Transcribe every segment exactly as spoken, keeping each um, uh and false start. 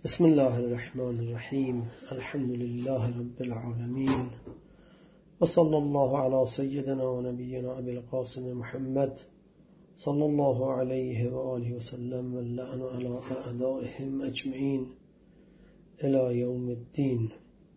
بسم الله الرحمن الرحیم. الحمد لله رب العالمین و صلی الله علی سیدنا و نبینا ابی القاسم محمد صلی الله علیه و آله و سلم و اللعن علی اعدائهم اجمعین الی یوم الدین.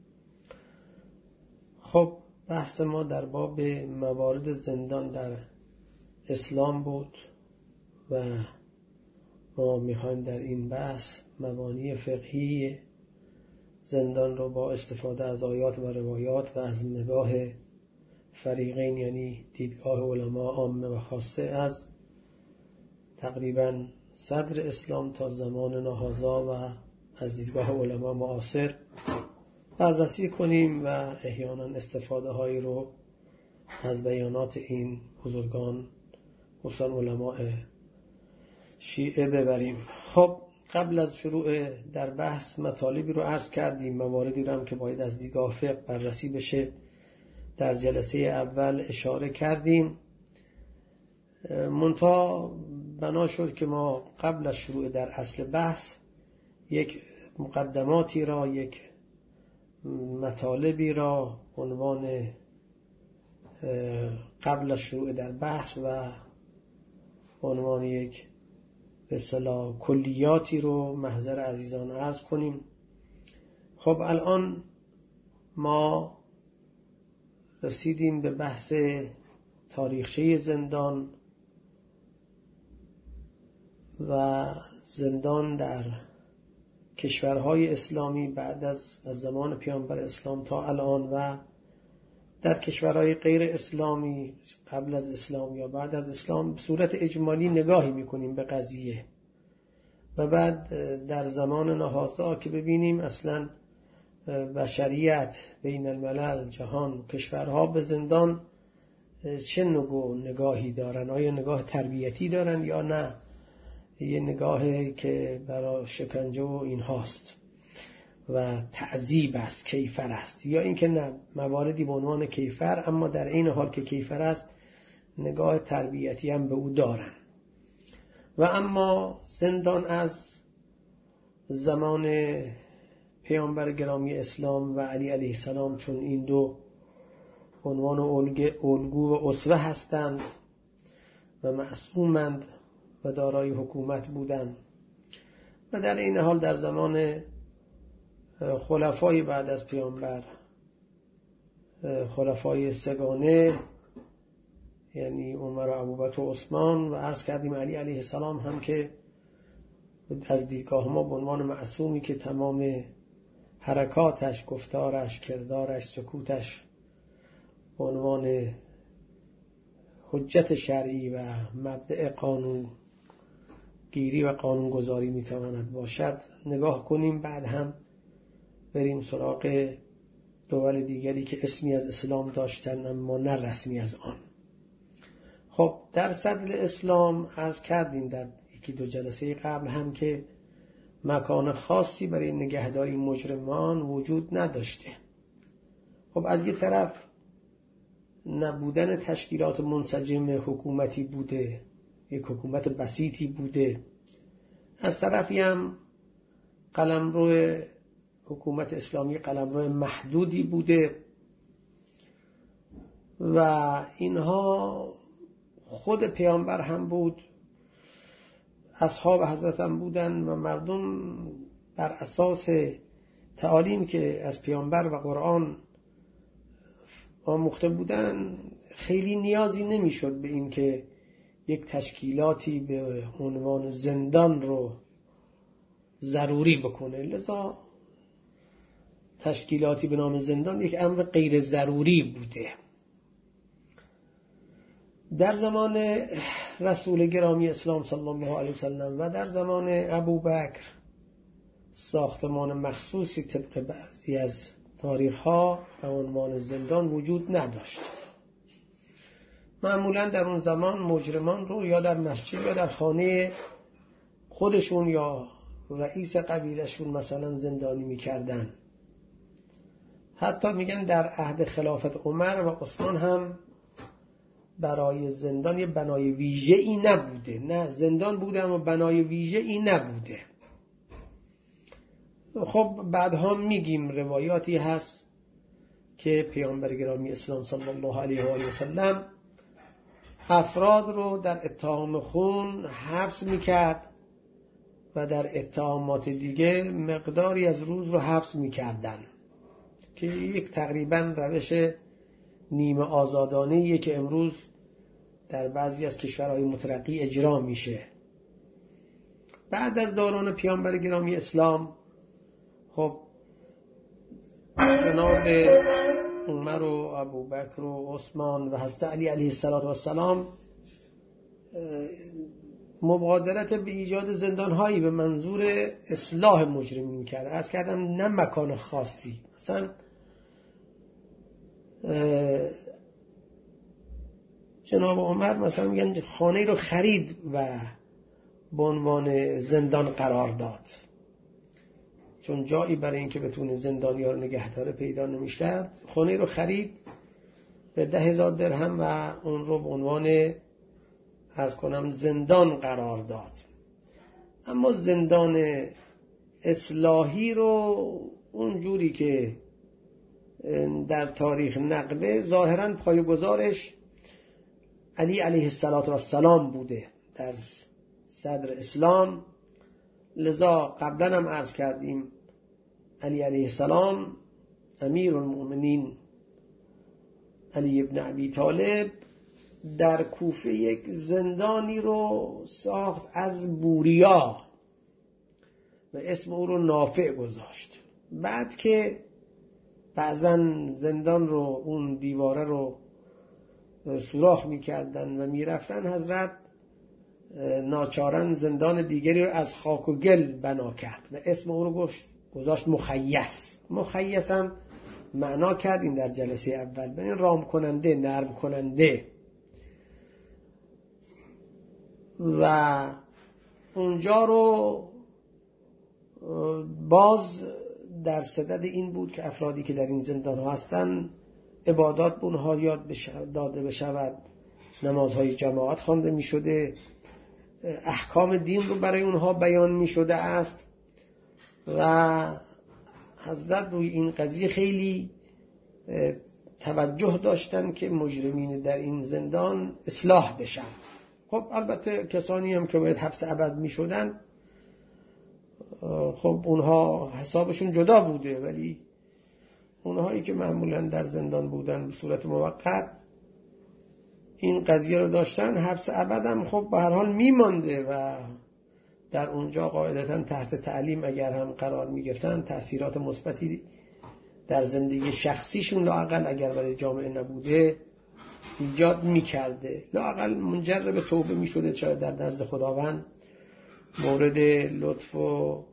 خب بحث ما در باب موارد زندان در اسلام بود و ما میخوایم در این بحث مبانی فقهی زندان رو با استفاده از آیات و روایات و از نگاه فریقین، یعنی دیدگاه علما عامه و خاصه، از تقریبا صدر اسلام تا زمان ناهضا و از دیدگاه علما معاصر بررسی کنیم و احیانا استفاده هایی رو از بیانات این بزرگان خصوصا علماء شیعه ببریم. خب قبل از شروع در بحث مطالبی رو عرض کردیم، مواردی رو هم که باید از دیدگاه فقه بررسی بشه در جلسه اول اشاره کردیم. منتها بنا شد که ما قبل از شروع در اصل بحث یک مقدماتی را، یک مطالبی را عنوان قبل از شروع در بحث و عنوان یک به اصطلاح کلیاتی رو محضر عزیزان عرض کنیم. خب الان ما رسیدیم به بحث تاریخچه زندان و زندان در کشورهای اسلامی بعد از از زمان پیامبر اسلام تا الان و در کشورهای غیر اسلامی قبل از اسلام یا بعد از اسلام. به صورت اجمالی نگاهی میکنیم به قضیه و بعد در زمان ناهضا که ببینیم اصلا بشریت، بین الملل، جهان، کشورها به زندان چه نوع نگاهی دارن. آیا نگاه تربیتی دارن یا نه یه نگاهی که برای شکنجه و این هاست و تعذیب است، کیفر است، یا اینکه نه مواردی به عنوان کیفر اما در این حال که کیفر است نگاه تربیتی هم به او دارن. و اما زندان از زمان پیامبر گرامی اسلام و علی علیه السلام، چون این دو عنوان الگو و اسوه هستند و معصومند و دارای حکومت بودند، و در این حال در زمان خلفای بعد از پیامبر، خلفای سگانه یعنی عمر و ابوبکر و عثمان، و عرض کردیم علی علیه السلام هم که از دیدگاه ما به عنوان معصومی که تمام حرکاتش، گفتارش، کردارش، سکوتش به عنوان حجت شرعی و مبدأ قانون گیری و قانون گذاری میتواند باشد نگاه کنیم. بعد هم بریم سراغ دول دیگری که اسمی از اسلام داشتن اما نه رسمی از آن. خب در صدر اسلام عرض کردیم در یکی دو جلسه قبل هم که مکان خاصی برای نگهداری مجرمان وجود نداشته. خب از یه طرف نبودن تشکیلات منسجم حکومتی بوده، یک حکومت بسیطی بوده، از طرفی هم قلمرو حکومت اسلامی قلمرو محدودی بوده و اینها خود پیامبر هم بود، اصحاب حضرت هم بودن و مردم بر اساس تعالیم که از پیامبر و قرآن آموخته بودن خیلی نیازی نمیشد به این که یک تشکیلاتی به عنوان زندان رو ضروری بکنه. لذا تشکیلاتی به نام زندان یک امر غیر ضروری بوده. در زمان رسول گرامی اسلام صلی الله علیه وسلم و در زمان ابوبکر ساختمان مخصوصی طبق بعضی از تاریخ‌ها به عنوان زندان وجود نداشت. معمولا در اون زمان مجرمان رو یا در مسجد یا در خانه خودشون یا رئیس قبیلهشون مثلا زندانی میکردن. حتی میگن در عهد خلافت عمر و عثمان هم برای زندان یه بنای ویژه ای نبوده. نه زندان بوده اما بنای ویژه ای نبوده. خب بعدها میگیم روایاتی هست که پیامبر گرامی اسلام صلی الله علیه و آله و سلم افراد رو در اتهام خون حبس میکرد و در اتهامات دیگه مقداری از روز رو حبس میکردن، که یک تقریبا روش نیمه آزادانه‌ایه که امروز در بعضی از کشورهای مترقی اجرا میشه. بعد از دوران پیامبر گرامی اسلام خب جناب عمر و ابوبکر و عثمان و حضرت علی علیه السلام مبادرت به ایجاد زندانهایی به منظور اصلاح مجرمین کرده. عرض کردم نه مکان خاصی، مثلا جناب عمر مثلا میگن خانه رو خرید و به عنوان زندان قرار داد، چون جایی برای اینکه بتونه زندانی‌ها رو نگه داره پیدا نمی‌شد. خانه رو خرید به ده هزار درهم و اون رو به عنوان عرض کنم زندان قرار داد. اما زندان اصلاحی رو اونجوری که در تاریخ نقله ظاهراً پایه‌گذارش علی علیه السلام بوده در صدر اسلام. لذا قبلا هم عرض کردیم علی علیه السلام امیر المؤمنین علی ابن ابی طالب در کوفه یک زندانی رو ساخت از بوریا و اسم او رو نافع گذاشت. بعد که بعضن زندان رو اون دیواره رو سوراخ میکردن و میرفتن، حضرت ناچارن زندان دیگری رو از خاک و گل بنا کرد و اسم او رو گذاشت مخیس. مخیس هم معنا کردیم در جلسه اول، ببین رام کننده، نرم کننده. و اونجا رو باز در صدد این بود که افرادی که در این زندان ها هستن عبادات به اونها یاد داده بشود، نمازهای جماعت خوانده می شده، احکام دین رو برای اونها بیان می شده است و حضرت روی این قضیه خیلی توجه داشتن که مجرمین در این زندان اصلاح بشن. خب البته کسانی هم که باید حبس ابد می شدن خب اونها حسابشون جدا بوده، ولی اونهایی که معمولا در زندان بودن به صورت موقت این قضیه رو داشتن، حبس ابد هم خب به هر حال میمانده و در اونجا قاعدتا تحت تعلیم اگر هم قرار میگرفتن تأثیرات مثبتی در زندگی شخصیشون لااقل اگر برای جامعه نبوده ایجاد میکرده، لااقل منجر به توبه میشده، شاید در نزد خداوند مورد لطف و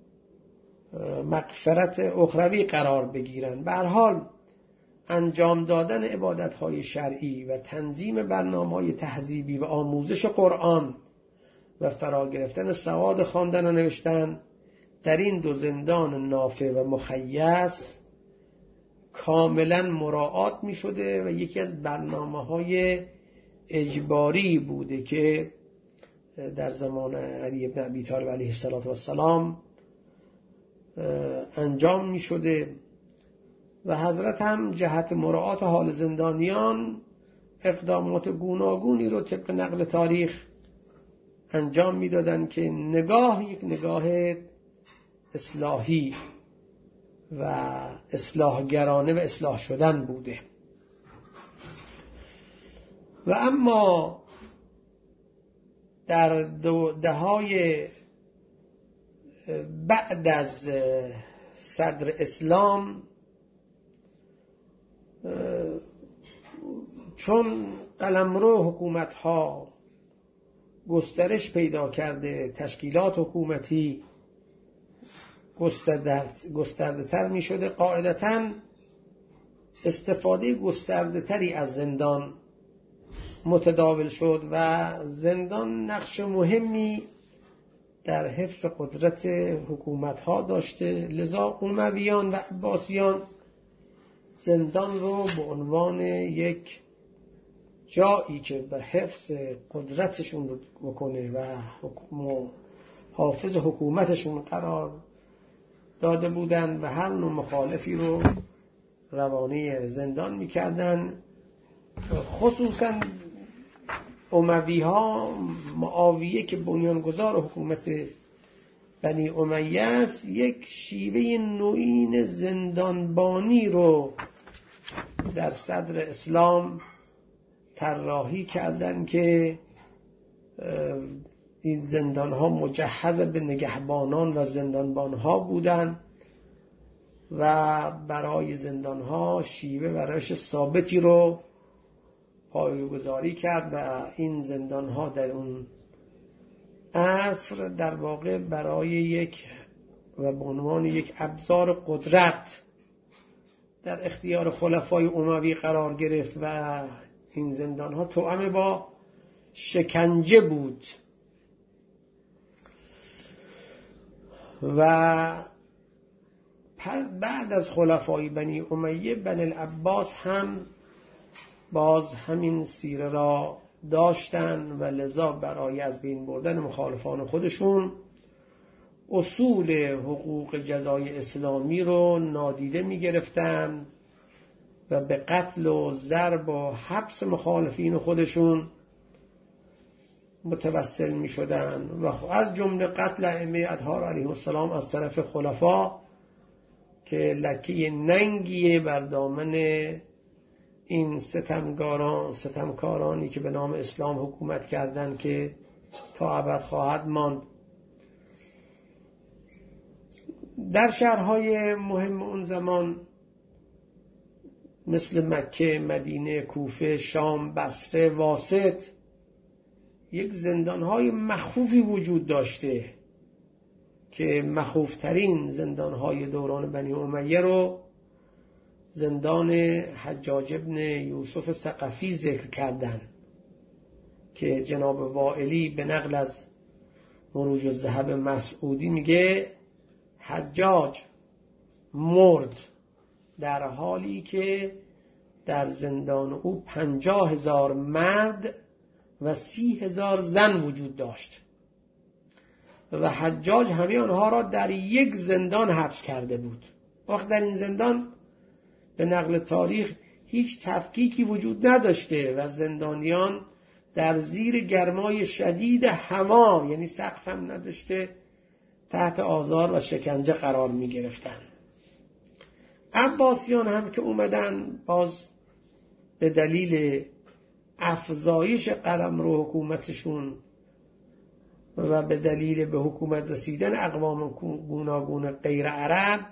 مغفرت اخروی قرار بگیرن. به هر حال انجام دادن عبادت‌های شرعی و تنظیم برنامه‌های تهذیبی و آموزش قرآن و فرا گرفتن سواد خواندن و نوشتن در این دو زندان نافع و مخیس کاملا مراعات می شده و یکی از برنامه‌های اجباری بوده که در زمان علی ابن ابی طالب علیه السلام انجام می شده و حضرت هم جهت مراعات حال زندانیان اقدامات گوناگونی رو طبق نقل تاریخ انجام می دادن که نگاه یک نگاه اصلاحی و اصلاحگرانه و اصلاح شدن بوده. و اما در دههای بعد از صدر اسلام چون قلمرو حکومت ها گسترش پیدا کرده، تشکیلات حکومتی گسترده تر می شده، قاعدتاً استفاده گسترده تری از زندان متداول شد و زندان نقش مهمی در حفظ قدرت حکومت ها داشته. لذا امویان و عباسیان زندان رو به عنوان یک جایی که به حفظ قدرتشون رو بکنه و حافظ حکومتشون قرار داده بودند و هر نوع مخالفی رو روانه زندان میکردن. خصوصا اموی ها، معاویه که بنیانگذار حکومت بنی امیه است، یک شیوه نوعین زندانبانی رو در صدر اسلام طراحی کردن که این زندان ها مجهز به نگهبانان و زندانبان ها بودن و برای زندان ها شیوه و روش ثابتی رو پایه‌گذاری کرد و این زندان ها در اون عصر در واقع برای یک و به عنوان یک ابزار قدرت در اختیار خلفای اموی قرار گرفت و این زندان ها توأم با شکنجه بود. و بعد از خلفای بنی امیه بنی العباس هم باز همین سیره را داشتن و لذا برای از بین بردن مخالفان خودشون اصول حقوق جزای اسلامی رو نادیده می گرفتن و به قتل و ضرب و حبس مخالفین خودشون متوسل می شدن و از جمله قتل ائمه اطهار علیهم السلام از طرف خلفا که لکه ننگیه بر دامن این ستمگاران ستمکارانی که به نام اسلام حکومت کردند که تا ابد خواهد ماند. در شهرهای مهم اون زمان مثل مکه، مدینه، کوفه، شام، بصره، واسط یک زندانهای مخوفی وجود داشته که مخوفترین زندانهای دوران بنی امیه رو زندان حجاج ابن یوسف ثقفی ذکر کردن که جناب وائلی به نقل از مروج الذهب مسعودی میگه حجاج مرد در حالی که در زندان او پنجاه هزار مرد و سی هزار زن وجود داشت و حجاج همه آنها را در یک زندان حبس کرده بود. وقت در این زندان به نقل تاریخ هیچ تفکیکی وجود نداشته و زندانیان در زیر گرمای شدید هوا، یعنی سقف هم نداشته، تحت آزار و شکنجه قرار می گرفتن. عباسیان هم که اومدن باز به دلیل افزایش قلمرو حکومتشون و به دلیل به حکومت رسیدن اقوام گوناگون غیر عرب،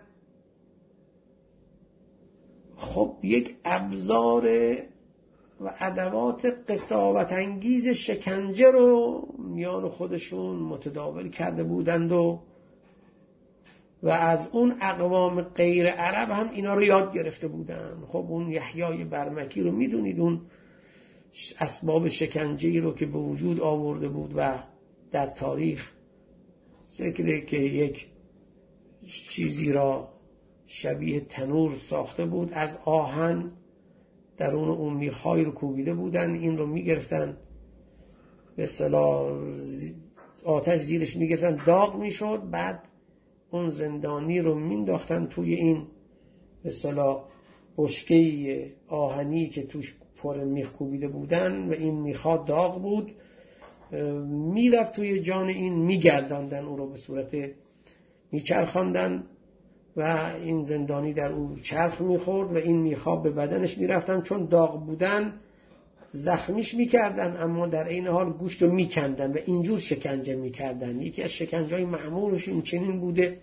خب یک ابزار و ادوات قساوت انگیز شکنجه رو میان خودشون متداول کرده بودند و و از اون اقوام غیر عرب هم اینا رو یاد گرفته بودند. خب اون یحیای برمکی رو میدونید، اون اسباب شکنجه‌ای رو که به وجود آورده بود و در تاریخ ذکره که یک چیزی را شبیه تنور ساخته بود، از آهن در اون اون میخای رو کوبیده بودن، این رو میگرفتن به اصطلاح آتش زیرش میگرفتن، داغ میشد، بعد اون زندانی رو مینداختن توی این به اصطلاح بشکه آهنی که توش پر میخ کوبیده بودن و این میخا داغ بود، میرفت توی جان این، میگرداندن اون رو به صورت میچرخاندن و این زندانی در اون چرخ میخورد و این میخا به بدنش میرفتن، چون داغ بودن زخمیش میکردن اما در این حال گوشت رو میکندن و اینجور شکنجه میکردن. یکی از شکنجه های معمولش این چنین بوده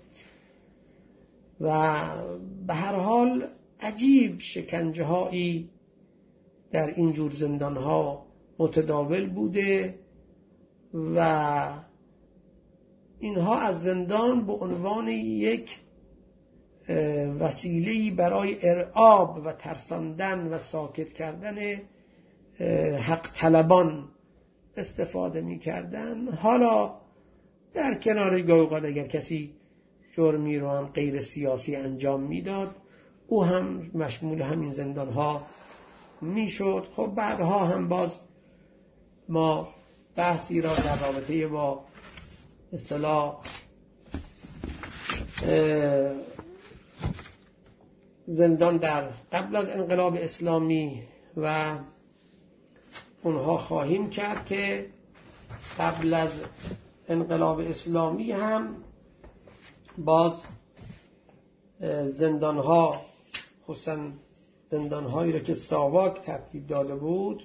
و به هر حال عجیب شکنجه هایی در اینجور زندان ها متداول بوده و اینها از زندان به عنوان یک وسیله‌ای برای ارعاب و ترساندن و ساکت کردن حق طلبان استفاده می کردن. حالا در کنار گاهی اوقات اگر کسی جرمی رو هم غیر سیاسی انجام میداد، او هم مشمول همین زندان ها می شد. خب بعدها هم باز ما بحثی را در رابطه با اصطلاح زندان در قبل از انقلاب اسلامی و اونها خواهیم کرد که قبل از انقلاب اسلامی هم باز زندانها، خصوصا زندانهایی را که ساواک ترتیب داده بود،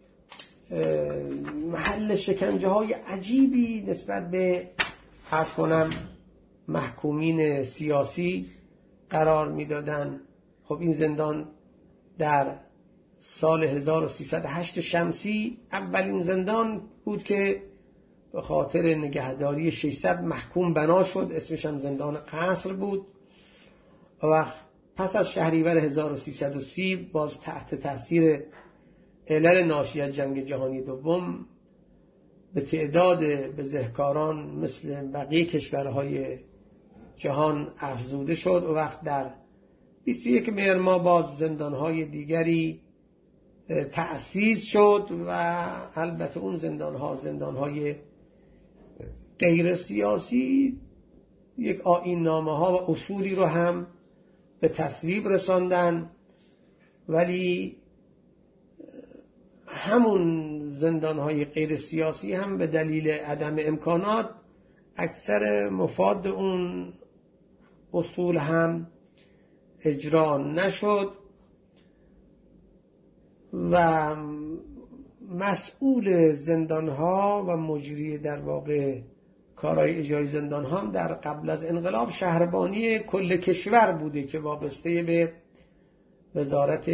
محل شکنجه های عجیبی نسبت به عرض کنم محکومین سیاسی قرار میدادن. خب این زندان در سال هزار و سیصد و هشت شمسی اولین زندان بود که به خاطر نگهداری ششصد محکوم بنا شد، اسمش هم زندان قصر بود. و پس از شهریور هزار و سیصد و سی باز تحت تاثیر علل ناشی از جنگ جهانی دوم به تعداد بزهکاران مثل بقیه کشورهای جهان افزوده شد و وقت در بیست و یک مهر ماه باز زندانهای دیگری تأسیس شد و البته اون زندانها زندانهای غیر سیاسی یک آیین نامه ها و اصولی رو هم به تصویب رساندن، ولی همون زندانهای غیر سیاسی هم به دلیل عدم امکانات اکثر مفاد اون اصول هم اجرا نشد و مسئول زندانها و مجری در واقع کارهای اجرای زندانها هم در قبل از انقلاب شهربانی کل کشور بوده که وابسته به وزارت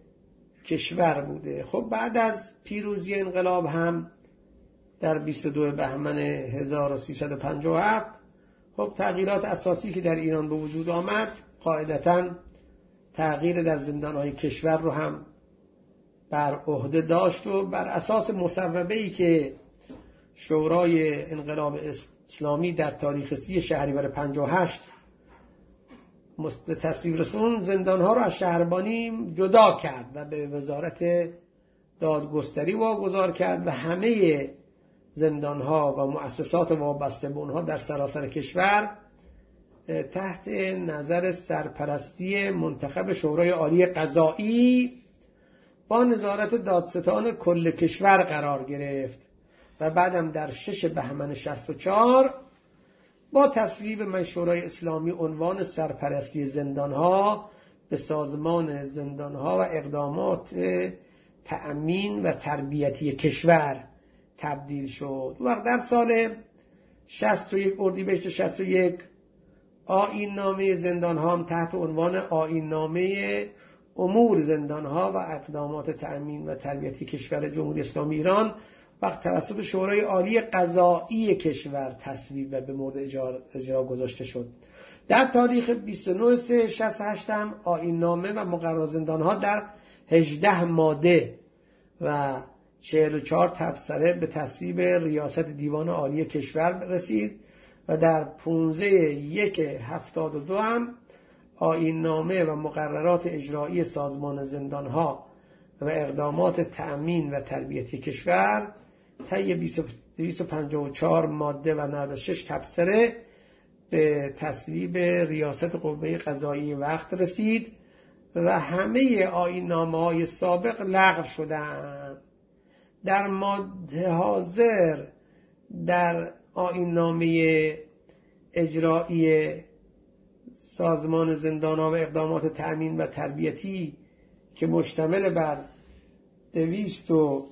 کشور بوده. خب بعد از پیروزی انقلاب هم در بیست و دو بهمن هزار و سیصد و پنجاه و هفت خب تغییرات اساسی که در ایران به وجود آمد قاعدتاً تغییر در زندانهای کشور رو هم بر عهده داشت و بر اساس مصوبه‌ای که شورای انقلاب اسلامی در تاریخ سی شهریور پنجاه و هشت به تصویب رسون زندانها رو از شهربانی جدا کرد و به وزارت دادگستری واگذار کرد و همه زندانها و مؤسسات وابسته به اونها در سراسر کشور تحت نظر سرپرستی منتخب شورای عالی قضایی با نظارت دادستان کل کشور قرار گرفت و بعدم در شش بهمن شصت و چهار با تصویب من شورای اسلامی عنوان سرپرستی زندانها به سازمان زندانها و اقدامات تأمین و تربیتی کشور تبدیل شد. و در سال شصت و یک اردیبهشت شصت و یک آیین نامه زندانها هم تحت عنوان آیین نامه امور زندانها و اقدامات تأمین و تربیتی کشور جمهوری اسلامی ایران وقت توسط شورای عالی قضایی کشور تصویب و به مورد اجرا, اجرا گذاشته شد. در تاریخ بیست و نه سه شصت و هشت هم آیین نامه و مقررات زندانها در هجده ماده و چهل و چهار تبصره به تصویب ریاست دیوان عالی کشور رسید و در پانزده یک هفتاد و دو هم آیین نامه و مقررات اجرایی سازمان زندانها و اقدامات تأمین و تربیتی کشور طی دویست و پنجاه و چهار ماده و نود و شش تبصره به تصویب ریاست قوه قضایی وقت رسید و همه آیین نامه‌های سابق لغو شدند. در ماده حاضر در آیین نامه اجرایی سازمان زندانها و اقدامات تأمین و تربیتی که مشتمل بر دویست و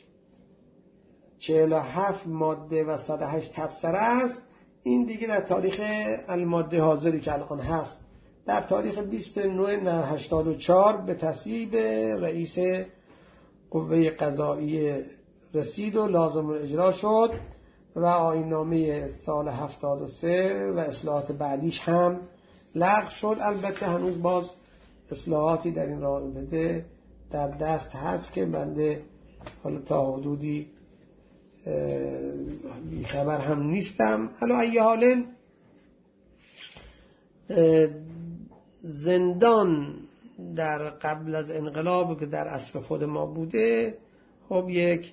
چهل و هفت ماده و صد و هشت تبصره است، این دیگه در تاریخ الماده حاضری که الان هست در تاریخ بیست و نه هشتاد و چهار به تصویب رئیس قوه قضایی رسید و لازم اجرا شد و آیین نامه سال هفتاد و سه و اصلاحات بعدیش هم لغو شد. البته هنوز باز اصلاحاتی در این رابطه در دست هست که بنده حالا تا حدودی بیخبر هم نیستم. حالا ای حال زندان در قبل از انقلاب که در اصل خود ما بوده خب یک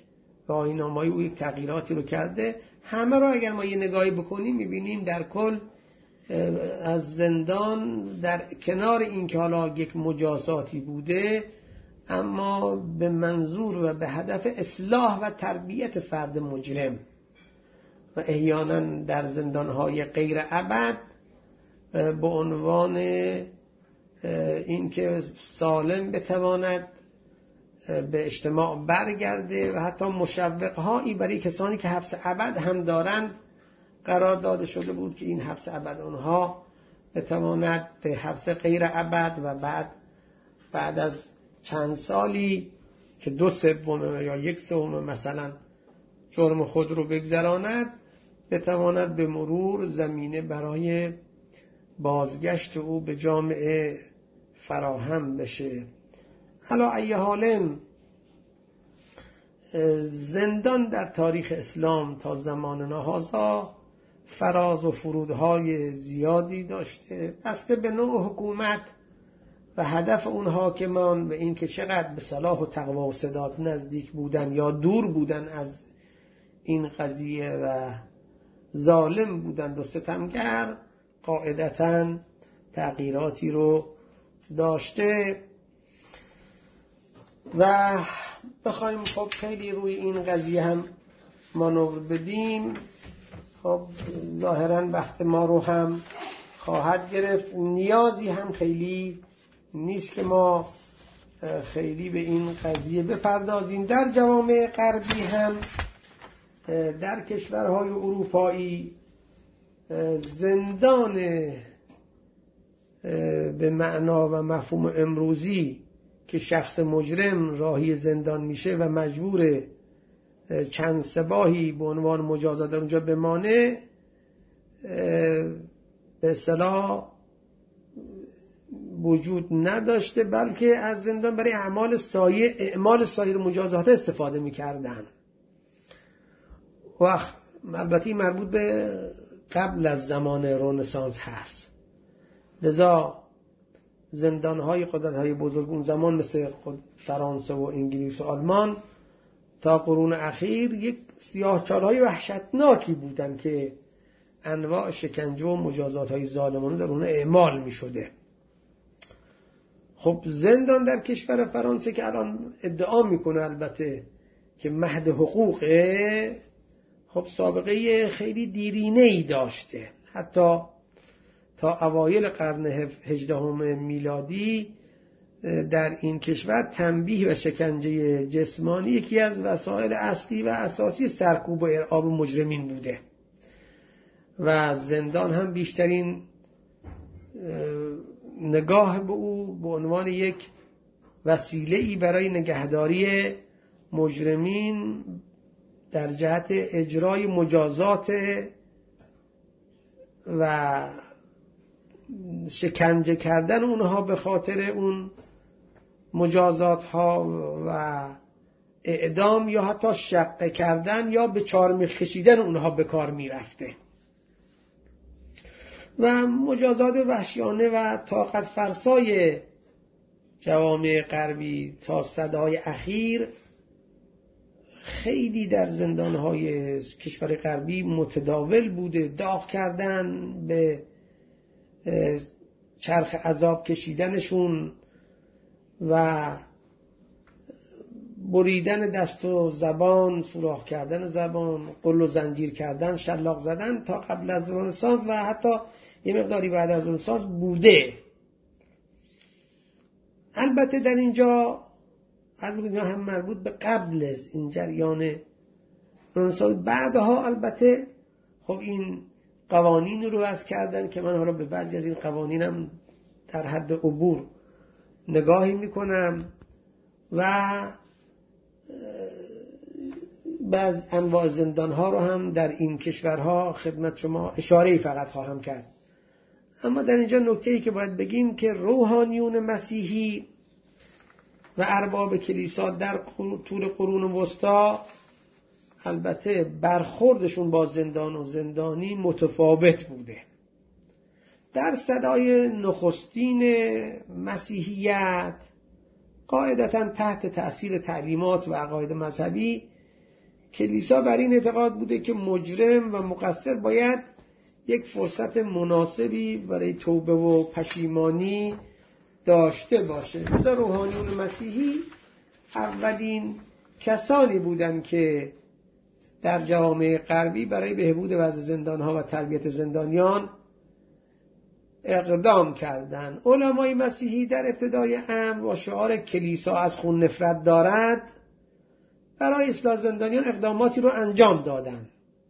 آیین‌نامه‌ای او یک تغییراتی رو کرده. همه رو اگر ما یه نگاهی بکنیم میبینیم در کل از زندان در کنار این که حالا یک مجازاتی بوده، اما به منظور و به هدف اصلاح و تربیت فرد مجرم و احیانا در زندانهای غیر ابد به عنوان این که سالم بتواند به اجتماع برگرده و حتی مشوقهایی برای کسانی که حبس ابد هم دارند قرار داده شده بود که این حبس ابد اونها بتواند به حبس غیر ابد و بعد بعد از چند سالی که دو سوم یا یک سوم مثلا جرم خود رو بگذراند، بتواند به مرور زمینه برای بازگشت او به جامعه فراهم بشه. حالا ای حال زندان در تاریخ اسلام تا زمان هذا فراز و فرودهای زیادی داشته، بسته به نوع حکومت و هدف اون حاکمان به این که چقدر به صلاح و تقوا و سداد نزدیک بودن یا دور بودن از این قضیه و ظالم بودند و ستمگر، قاعدتاً تغییراتی رو داشته. و بخوایم خب خیلی روی این قضیه هم مانور بدیم، خب ظاهراً وقت ما رو هم خواهد گرفت. نیازی هم خیلی نیست که ما خیلی به این قضیه بپردازیم. در جوامع غربی هم، در کشورهای اروپایی، زندان به معنا و مفهوم امروزی که شخص مجرم راهی زندان میشه و مجبور چند سباهی به عنوان مجازات در اونجا بمانه، به اصطلاح وجود نداشته، بلکه از زندان برای اعمال سایر اعمال سایر مجازات استفاده میکردن. و البته مربوط به قبل از زمان رنسانس هست. لذا زندانهای قدرت‌های بزرگ اون زمان مثل فرانسه و انگلیس و آلمان تا قرون اخیر یک سیاهچال‌های وحشتناکی بودن که انواع شکنجه و مجازات‌های ظالمانه در اون اعمال می‌شده. خب زندان در کشور فرانسه که الان ادعا میکنه البته که مهد حقوقه، خب سابقه خیلی دیرینه‌ای داشته. حتی تا اوایل قرن هجدهم میلادی در این کشور تنبیه و شکنجه جسمانی یکی از وسایل اصلی و اساسی سرکوب و ارعاب مجرمین بوده و زندان هم بیشترین نگاه به او به عنوان یک وسیله‌ای برای نگهداری مجرمین در جهت اجرای مجازات و شکنجه کردن اونها به خاطر اون مجازات ها و اعدام یا حتی شقه کردن یا به چارمیخ کشیدن اونها به کار می رفته. و مجازات وحشیانه و طاقت فرسای جوامع غربی تا صدای اخیر خیلی در زندانهای کشور غربی متداول بوده. داغ کردن، به چرخ عذاب کشیدنشون و بریدن دست و زبان، سوراخ کردن زبان، قل و زنجیر کردن، شلاق زدن تا قبل از رنسانس و حتی یه مقداری بعد از رنسانس بوده. البته در اینجا البته هم مربوط به قبل از این جریان رنسانس. بعدها البته خب این قوانین رو وضع کردن که من حالا به بعضی از این قوانینم در حد عبور نگاهی میکنم و بعض انواع زندانها رو هم در این کشورها خدمت شما اشاره‌ای فقط خواهم کرد. اما در اینجا نکته‌ای که باید بگیم که روحانیون مسیحی و ارباب کلیسا در طول قرون وسطی البته برخوردشون با زندان و زندانی متفاوت بوده. در صدای نخستین مسیحیت قاعدتاً تحت تأثیر تعلیمات و عقاید مذهبی، کلیسا بر این اعتقاد بوده که مجرم و مقصر باید یک فرصت مناسبی برای توبه و پشیمانی داشته باشه. مثلا روحانیون مسیحی اولین کسانی بودند که در جوامع غربی برای بهبود وضع زندانها و تربیت زندانیان اقدام کردند. علمای مسیحی در ابتدای امر با شعار کلیسا از خون نفرت دارد برای اصلاح زندانیان اقداماتی رو انجام دادند.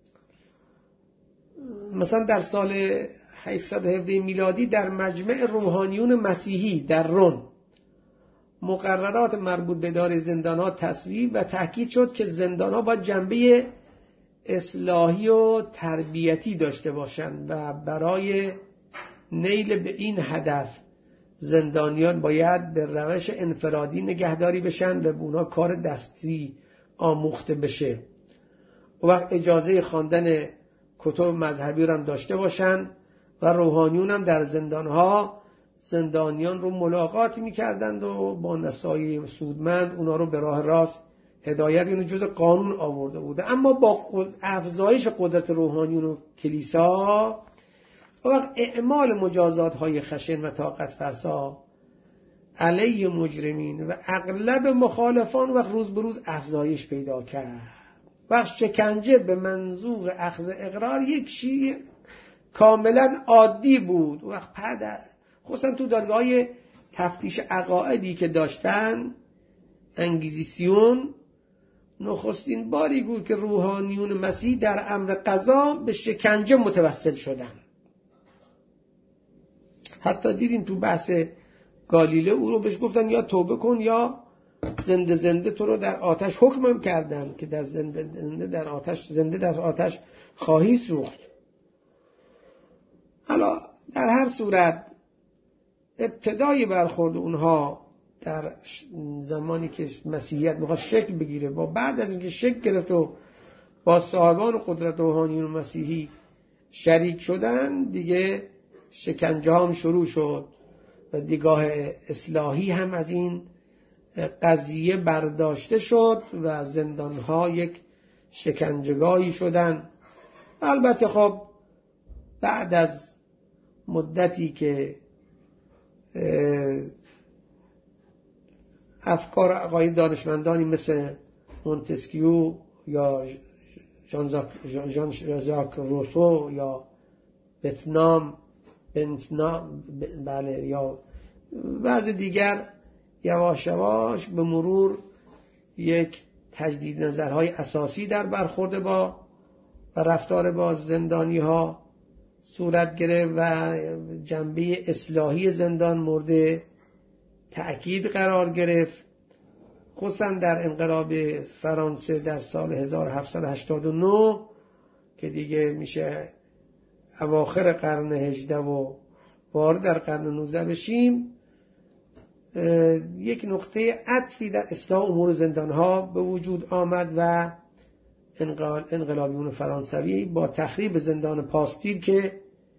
مثلا در سال هشتصد و هفده میلادی در مجمع روحانیون مسیحی در رون مقررات مربوط به اداره زندان‌ها تصویب و تاکید شد که زندان‌ها باید جنبه اصلاحی و تربیتی داشته باشند و برای نیل به این هدف زندانیان باید به روش انفرادی نگهداری بشن و به اونا کار دستی آموخته بشه. و وقت اجازه خواندن کتب مذهبی رو هم داشته باشن و روحانیون هم در زندانها زندانیان رو ملاقات می‌کردند و با نصایح سودمند اونا رو به راه راست هدایت، اینو جز قانون آورده بوده. اما با افزایش قدرت روحانیون و کلیسا و وقت اعمال مجازات های خشن و طاقت فرسا علیه مجرمین و اغلب مخالفان وقت روز به روز افزایش پیدا کرد. وقت شکنجه به منظور اخذ اقرار یک چیز کاملا عادی بود. وقت بعد خصوصا تو دادگاه تفتیش عقائدی که داشتن، انگیزیسیون، نخستین باری بود که روحانیون مسیح در امر قضا به شکنجه متوسل شدن. حتی دیدین تو بحث گالیله او رو بهش گفتن یا توبه کن یا زنده زنده تو رو در آتش حکمم کردن که در زنده زنده در آتش زنده در آتش خواهی سوخت. حالا در هر صورت ابتدای برخورد اونها در زمانی که مسیحیت میخواد شکل بگیره، با بعد از اینکه شکل گرفت و با صاحبان قدرت روحانیون مسیحی شریک شدن، دیگه شکنجه هم شروع شد و دیگاه اصلاحی هم از این قضیه برداشته شد و زندانها یک شکنجهگاهی شدن. البته خب بعد از مدتی که افکار عقاید دانشمندانی مثل مونتسکیو یا ژان ژاک روسو یا بتنام بنتنام بله یا بعض دیگر یواش یواش به مرور یک تجدید نظرهای اساسی در برخورد با و رفتار با زندانی ها صورت گرفت و جنبه اصلاحی زندان مورد تأکید قرار گرفت. خصوصا در انقلاب فرانسه در سال هزار و هفتصد و هشتاد و نه که دیگه میشه اواخر قرن هجدهم و وارد در قرن نوزدهم بشیم، یک نقطه عطفی در اصلاح امور زندانها به وجود آمد و انقلابیون فرانسوی با تخریب زندان پاستیل که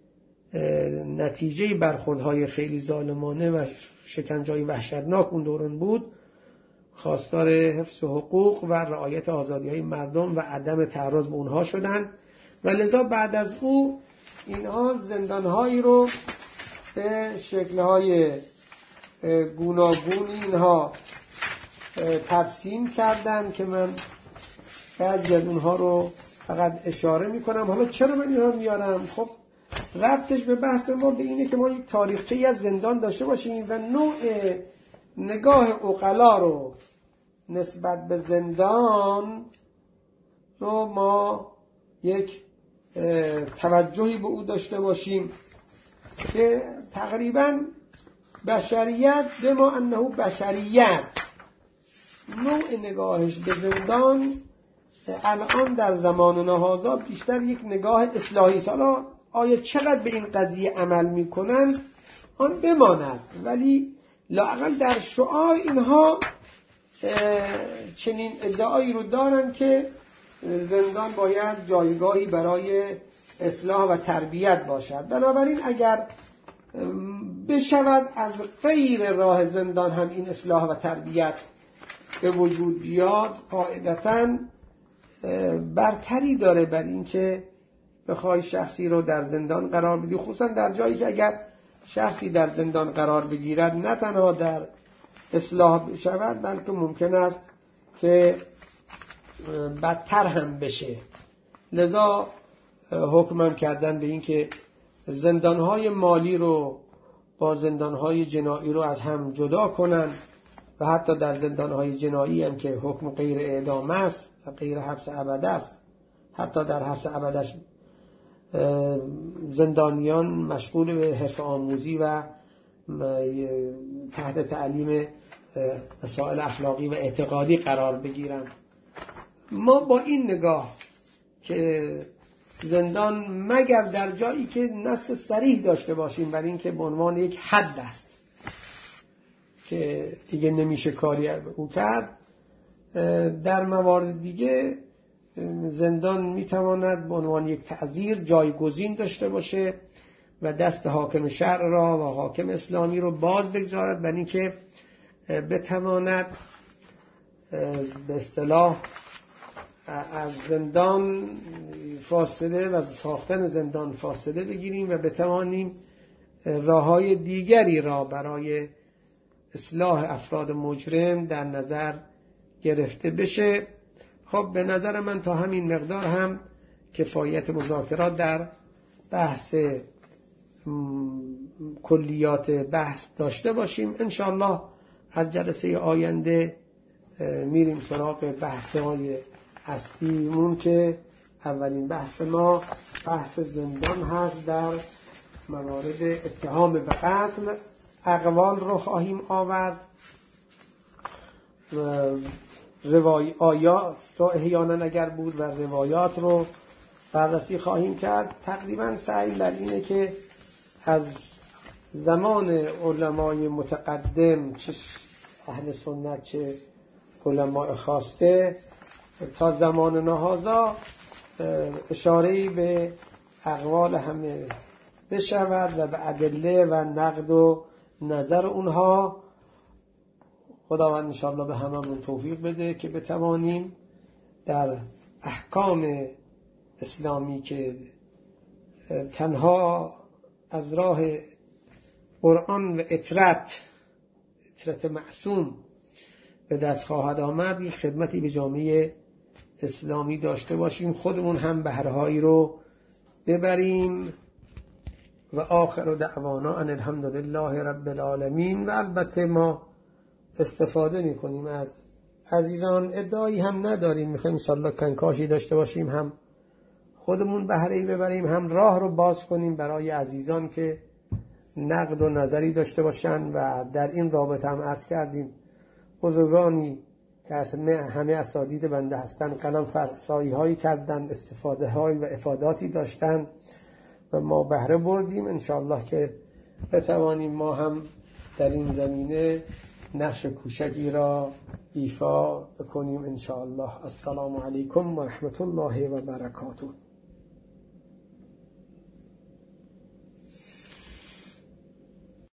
نتیجه برخوردهای خیلی ظالمانه و شکنجه‌های وحشتناک اون دوران بود، خواستار حفظ حقوق و رعایت آزادی‌های مردم و عدم تعرض به اونها شدند و لذا بعد از او اینها زندان‌هایی رو به شکل‌های گوناگون اینها ترسیم کردند که من بعضی از اونها رو فقط اشاره میکنم. حالا چرا من اینها میارم؟ خب ربطش به بحث ما به اینه که ما یک تاریخچه‌ای از زندان داشته باشیم و نوع نگاه عقلا رو نسبت به زندان رو ما یک توجهی به او داشته باشیم که تقریباً بشریت به ما انه بشریت نوع نگاهش به زندان الان در زمان نهازا بیشتر یک نگاه اصلاحی است. حالا آیا چقدر به این قضیه عمل میکنن آن بماند، ولی لااقل در شعار اینها چنین ادعایی رو دارن که زندان باید جایگاهی برای اصلاح و تربیت باشد. بنابراین اگر بشود از غیر راه زندان هم این اصلاح و تربیت به وجود بیاد، قاعدتاً برتری داره بر این که بخوای شخصی رو در زندان قرار بدی، خصوصا در جایی که اگر شخصی در زندان قرار بگیرد نه تنها در اصلاح شود بلکه ممکن است که بدتر هم بشه. لذا حکمم کردن به این که زندانهای مالی رو با زندانهای جنایی رو از هم جدا کنن و حتی در زندانهای جنایی هم که حکم غیر اعدام است و غیر حبس ابد است، حتی در حبس ابدش زندانیان مشغول به حرفه آموزی و تحت تعلیم مسائل اخلاقی و اعتقادی قرار بگیرن. ما با این نگاه که زندان مگر در جایی که نص صریح داشته باشیم بر این که به عنوان یک حد است که دیگه نمیشه کاری او کرد، در موارد دیگه زندان میتواند به عنوان یک تعزیر جایگزین داشته باشه و دست حاکم شرع را و حاکم اسلامی رو باز بگذارد برای اینکه بتواند به اصطلاح از زندان فاصله و ساختن زندان فاصله بگیریم و بتوانیم راههای دیگری را برای اصلاح افراد مجرم در نظر گرفته بشه. خب به نظر من تا همین مقدار هم کفایت مذاکرات در بحث کلیات بحث داشته باشیم. انشاءالله از جلسه آینده میریم سراغ بحث های اصلیمون که اولین بحث ما بحث زندان هست. در موارد اتهام به قتل اقوال رو خواهیم آورد و روای آیات رو احیانا اگر بود و روایات رو بررسی خواهیم کرد. تقریبا سعی بر اینه که از زمان علمای متقدم چه اهل سنت چه علماء خاصه تا زمان نهازا اشاره‌ای به اقوال همه بشود و به ادله و نقد و نظر اونها. خداوند انشاءالله به هممون توفیق بده که بتوانیم در احکام اسلامی که تنها از راه قرآن و اطرت اطرت معصوم به دست خواهد آمد یک خدمتی به جامعه اسلامی داشته باشیم، خودمون هم بهرهایی رو ببریم. و آخر دعوانا ان الحمد لله رب العالمین. و البته ما استفاده میکنیم از عزیزان، ادعایی هم نداریم، میخوایم انشاءالله کنکاشی داشته باشیم، هم خودمون بهره‌ای ببریم هم راه رو باز کنیم برای عزیزان که نقد و نظری داشته باشن. و در این رابطه هم عرض کردیم بزرگانی که همه اساتید بنده هستن قلم فرسایی هایی کردن، استفاده های و افاداتی داشتن و ما بهره بردیم. انشاءالله که بتوانیم ما هم در این زمینه نقش کوچکی را ایفا کنیم انشاءالله. السلام علیکم و رحمت الله و برکاته.